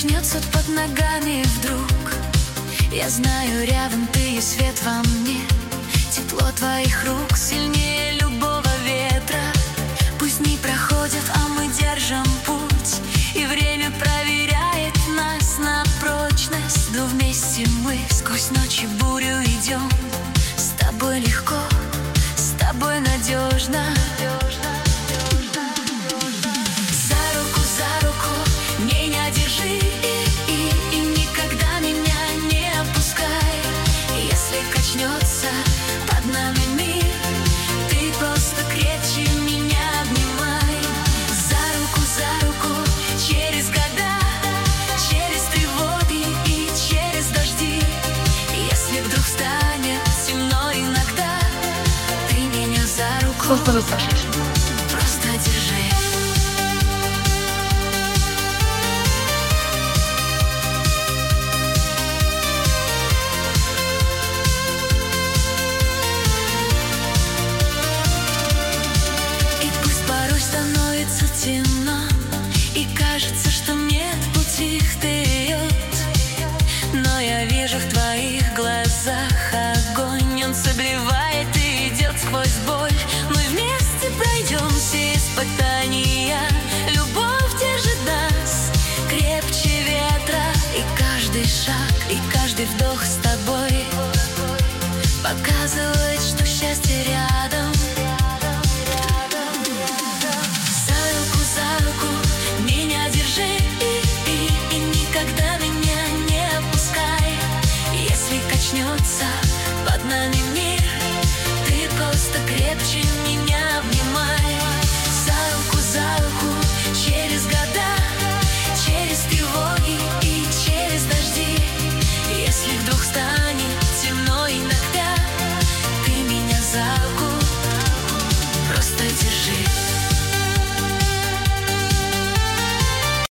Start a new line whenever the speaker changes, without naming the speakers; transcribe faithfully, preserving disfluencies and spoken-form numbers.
качнется под ногами вдруг, я знаю, рядом ты и свет во мне. Тепло твоих рук сильнее любого ветра. Пусть дни проходят, а мы держим путь, и время проверяет нас на прочность. Но вместе мы сквозь ночи бурю идем. С тобой легко, с тобой надежно. За руку, за руку меня держи, и, и, и никогда меня не опускай. Если качнется под нами мир, ты просто крепче меня обнимай. За руку, за руку через года, через тревоги и через дожди. Если вдруг станет темно иногда, ты меня за руку просто держи. Становится темно, и кажется, что нет пути вперед. Но я вижу в твоих глазах огонь, он согревает и идет сквозь боль. Мы вместе пройдем все испытания, любовь держит нас крепче ветра. И каждый шаг, и каждый вдох с тобой показывает, что счастье рядом. Качнется под нами мир, ты просто крепче